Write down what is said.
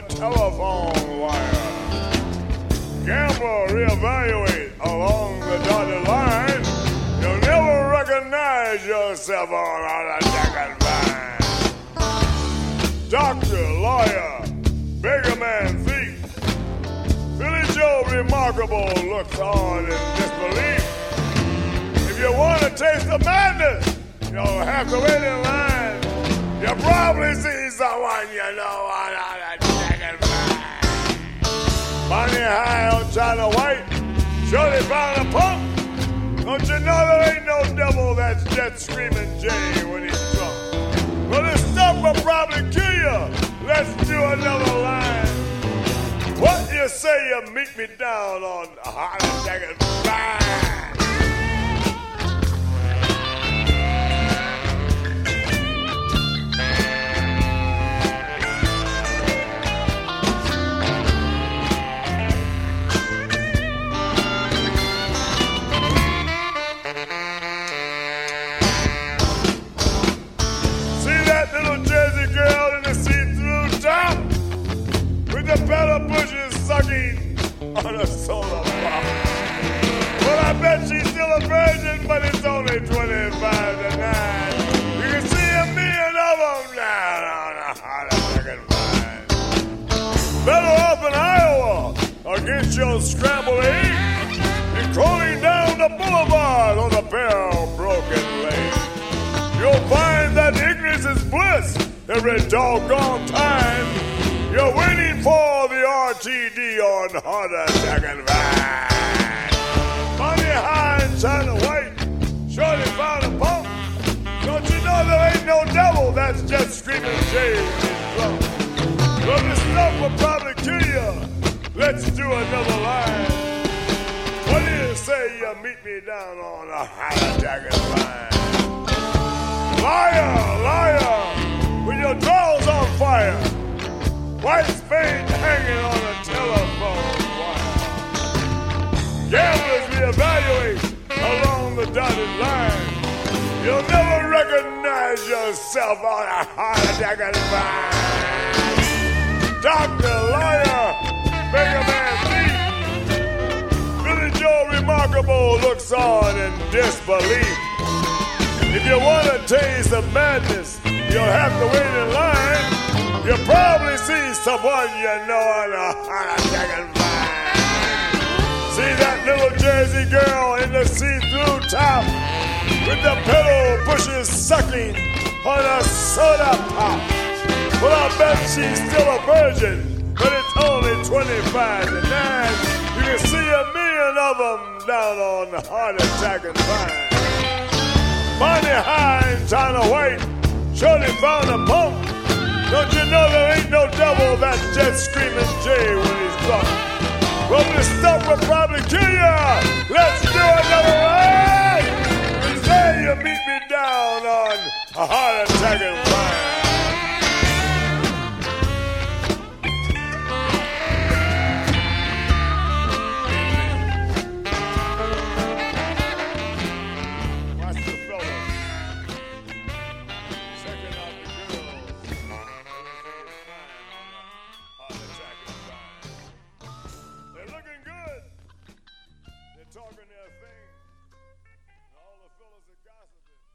telephone wire. Gambler, reevaluate along the dotted line. You'll never recognize yourself on a second vine. Doctor, lawyer, beggar man, thief. Billy Joe Remarkable looks on in disbelief. If you want to taste the madness, you'll have to wait in line. You probably see someone you know on a second vine. Money high on China White, surely found a pump. Don't you know there ain't no devil that's just screaming Jay when he's drunk? Well, this stuff will probably kill you. Let's do another line. What you say you meet me down on a hot second vine? The pedal bushes sucking on a soda pop. Well, I bet she's still a virgin, but it's only 25 to 9. You can see a million of them now on a hot second vine. Better off in Iowa against your scrambled egg and crawling down the boulevard on a pair of broken legs. You'll find that ignorance is bliss every doggone time. You're waiting for the RTD on hot second vine. Money high and China White, surely found a pump. Don't you know there ain't no devil that's just screaming Jay when he's drunk? Well, this stuff will probably kill you. Let's do another line. What do you say you meet me down on a hot second vine? Liar, liar, with your drawers on fire. White Spain hanging on a telephone wire. Gamblers reevaluate along the dotted line. You'll never recognize yourself on a hot second vine. Doctor, lawyer, beggar man, thief. Billy Joe Remarkable looks on in disbelief. If you want to taste the madness, you'll have to wait in line. You probably see someone you know on a hot second vine. See that little Jersey girl in the see-through top with the pedal bushes sucking on a soda pop. Well, I bet she's still a virgin, but it's only 25 to 9. You can see a million of them down on the hot second vine. Money high and China White, surely found a pump. Don't you know there ain't no devil that's just screaming Jay when he's drunk? Well, this stuff will probably kill you. Let's do another ride. And say you meet me down on a hot second vine. Talking their thing, and all the fellas are gossiping.